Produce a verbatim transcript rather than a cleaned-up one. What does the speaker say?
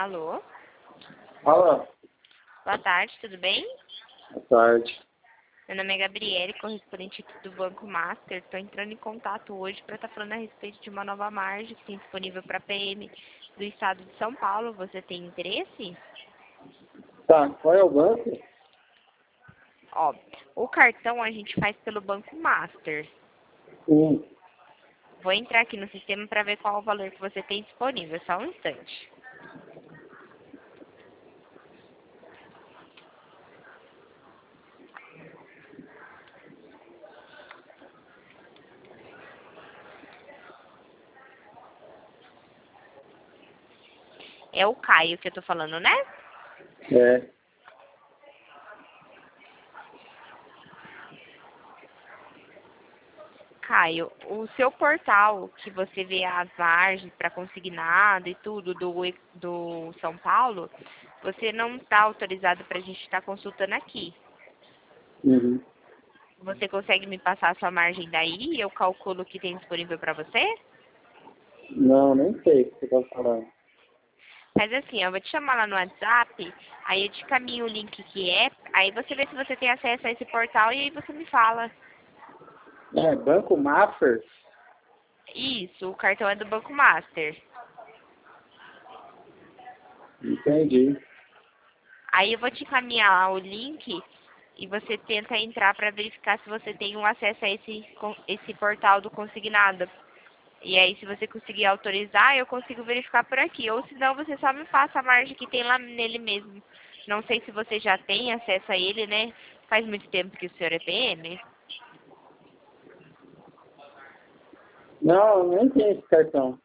Alô? Fala. Boa tarde, tudo bem? Boa tarde. Meu nome é Gabriele, correspondente aqui do Banco Master. Estou entrando em contato hoje para estar falando a respeito de uma nova margem que tem disponível para P M do estado de São Paulo. Você tem interesse? Tá, qual é o banco? Ó, o cartão a gente faz pelo Banco Master. Hum. Vou entrar aqui no sistema para ver qual é o valor que você tem disponível. Só um instante. É o Caio que eu tô falando, né? É. Caio, o seu portal que você vê as margens para consignado e tudo do, do São Paulo, você não está autorizado para a gente estar consultando aqui. Uhum. Você consegue me passar a sua margem daí e eu calculo o que tem disponível para você? Não, nem sei o que você tá falando. Mas assim, eu vou te chamar lá no WhatsApp, aí eu te caminho o link que é, aí você vê se você tem acesso a esse portal e aí você me fala. É, Banco Master? Isso, o cartão é do Banco Master. Entendi. Aí eu vou te caminhar o link e você tenta entrar para verificar se você tem um acesso a esse, esse portal do consignado. E aí, se você conseguir autorizar, eu consigo verificar por aqui. Ou se não, você só me passa a margem que tem lá nele mesmo. Não sei se você já tem acesso a ele, né? Faz muito tempo que o senhor é P M. Não, nem tem esse cartão.